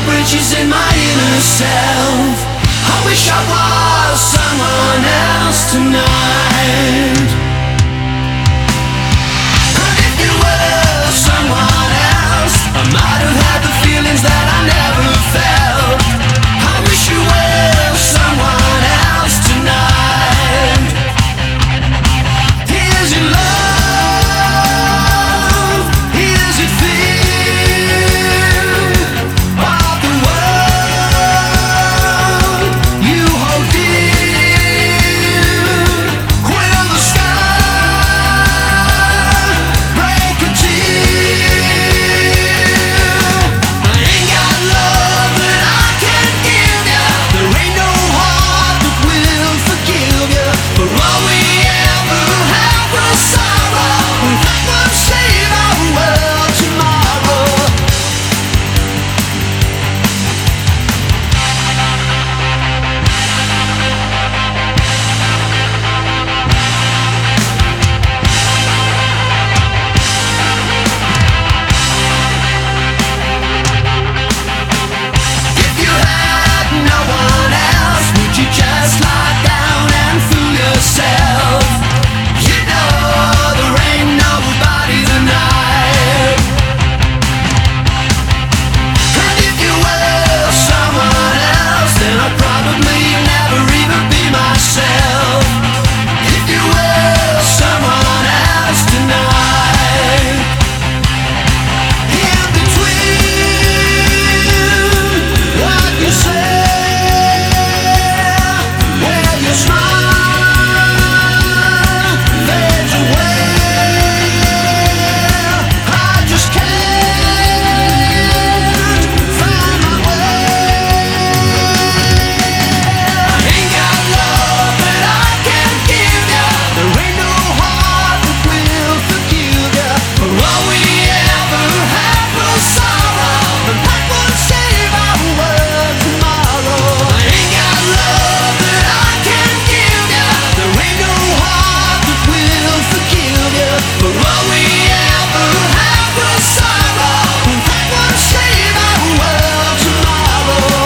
bridges in my inner self. I wish I was someone else tonight. And if you were someone else, I might have had the feelings that I never felt. I wish you were someone else tonight. Here's your love, here's your feel of the world you hold dear. Will the sky break a tear? I ain't got love that I can give ya. There ain't no heart that will forgive ya. For all we ever have was sorrow, and that won't save our world tomorrow. If you had no one else, would you just lie down and fool yourself? You know there ain't nobody tonight. And if you were someone else, then I'd probably never even be myself. If you were someone else tonight. In between what you say, where your smile fades away, I just can't find my way. I ain't got love that I can give ya. There ain't no heart that will forgive ya. For all we ever had was sorrow, and that won't save our world tomorrow. I ain't got love that I can give ya. There ain't no heart that will forgive ya. For all we ever had was sorrow, and that won't save our world tomorrow.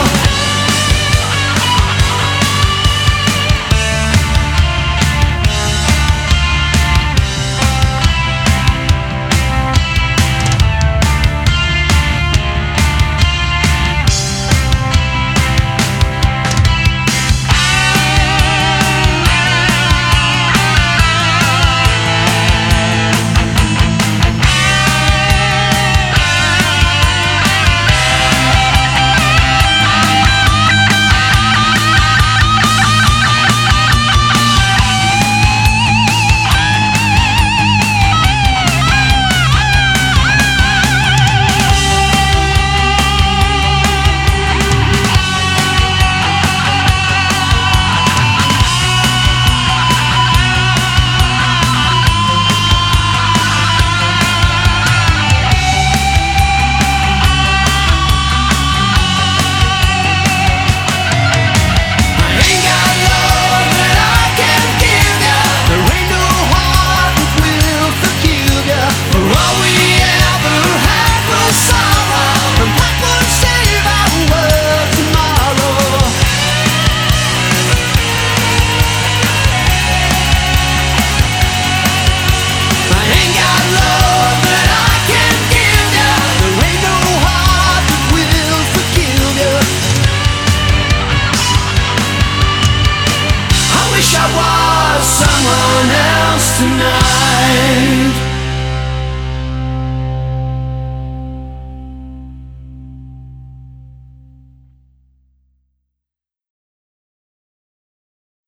I wish I was someone else.